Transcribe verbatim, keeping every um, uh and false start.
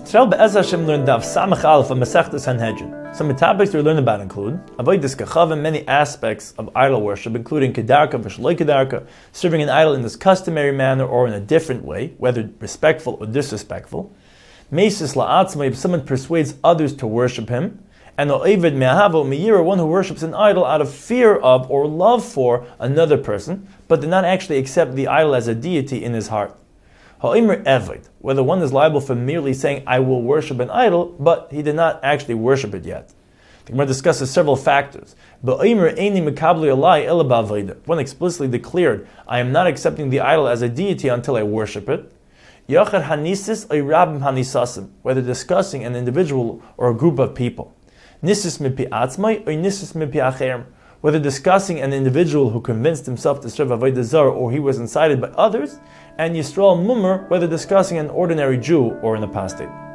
Today, Be'ez Hashem learned Daf Samach Aleph of Masechtas Sanhedrin. Some of the topics we learn about include Avodas Kachavim, many aspects of idol worship, including Kedarka, V'shloi Kedarka, serving an idol in this customary manner or in a different way, whether respectful or disrespectful. Meisis La'atzma, if someone persuades others to worship him. And O'Eved Me'ahavo Me'yira, one who worships an idol out of fear of or love for another person, but did not actually accept the idol as a deity in his heart. Ha'imr Eved, whether one is liable for merely saying, I will worship an idol, but he did not actually worship it yet. The Gemara discusses several factors. Ba'imr Eini Mekabli Alai Ela Ba'aveda. One explicitly declared, I am not accepting the idol as a deity until I worship it. Yachar Hanisis Oirabim Hanisasim, whether discussing an individual or a group of people. Nisis mipi atzmai or nisis mipi acherem, whether discussing an individual who convinced himself to serve avodah zarah or he was incited by others, and Yisrael mummer, whether discussing an ordinary Jew or an apostate.